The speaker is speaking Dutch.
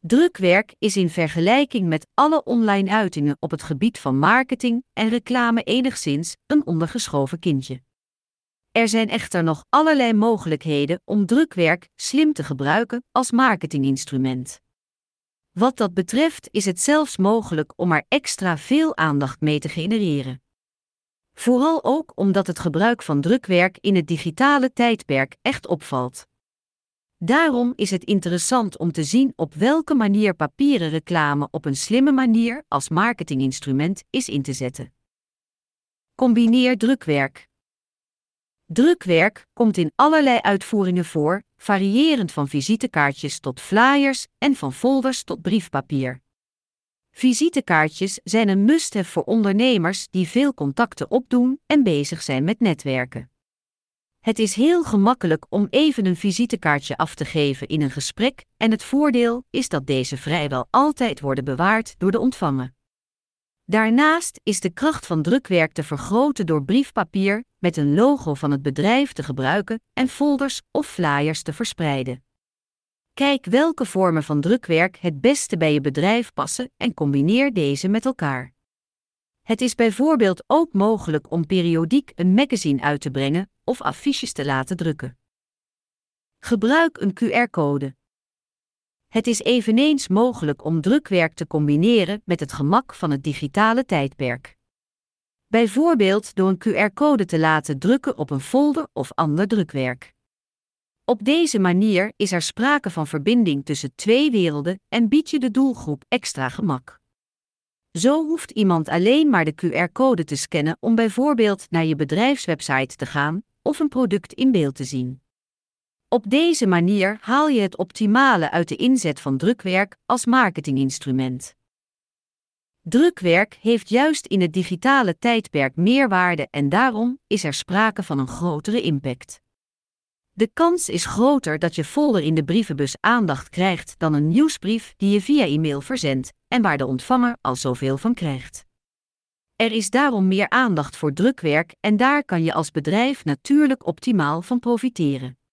Drukwerk is in vergelijking met alle online uitingen op het gebied van marketing en reclame enigszins een ondergeschoven kindje. Er zijn echter nog allerlei mogelijkheden om drukwerk slim te gebruiken als marketinginstrument. Wat dat betreft is het zelfs mogelijk om er extra veel aandacht mee te genereren. Vooral ook omdat het gebruik van drukwerk in het digitale tijdperk echt opvalt. Daarom is het interessant om te zien op welke manier papieren reclame op een slimme manier als marketinginstrument is in te zetten. Combineer drukwerk. Drukwerk komt in allerlei uitvoeringen voor, variërend van visitekaartjes tot flyers en van folders tot briefpapier. Visitekaartjes zijn een must-have voor ondernemers die veel contacten opdoen en bezig zijn met netwerken. Het is heel gemakkelijk om even een visitekaartje af te geven in een gesprek en het voordeel is dat deze vrijwel altijd worden bewaard door de ontvanger. Daarnaast is de kracht van drukwerk te vergroten door briefpapier met een logo van het bedrijf te gebruiken en folders of flyers te verspreiden. Kijk welke vormen van drukwerk het beste bij je bedrijf passen en combineer deze met elkaar. Het is bijvoorbeeld ook mogelijk om periodiek een magazine uit te brengen of affiches te laten drukken. Gebruik een QR-code. Het is eveneens mogelijk om drukwerk te combineren met het gemak van het digitale tijdperk. Bijvoorbeeld door een QR-code te laten drukken op een folder of ander drukwerk. Op deze manier is er sprake van verbinding tussen twee werelden en biedt je de doelgroep extra gemak. Zo hoeft iemand alleen maar de QR-code te scannen om bijvoorbeeld naar je bedrijfswebsite te gaan of een product in beeld te zien. Op deze manier haal je het optimale uit de inzet van drukwerk als marketinginstrument. Drukwerk heeft juist in het digitale tijdperk meerwaarde en daarom is er sprake van een grotere impact. De kans is groter dat je folder in de brievenbus aandacht krijgt dan een nieuwsbrief die je via e-mail verzendt en waar de ontvanger al zoveel van krijgt. Er is daarom meer aandacht voor drukwerk en daar kan je als bedrijf natuurlijk optimaal van profiteren.